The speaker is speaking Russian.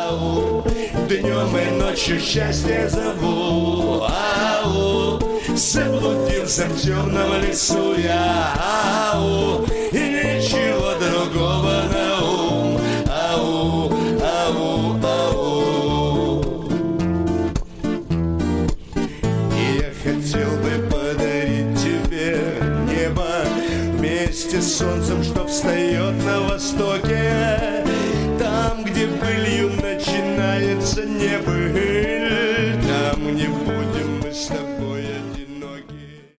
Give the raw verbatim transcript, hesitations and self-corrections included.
ау, днем и ночью счастье зову, ау, заблудился в темном лесу я, ау, и ничего другого на ум, ау, ау, ау. И я хотел бы подарить тебе небо вместе с солнцем, что встает на востоке.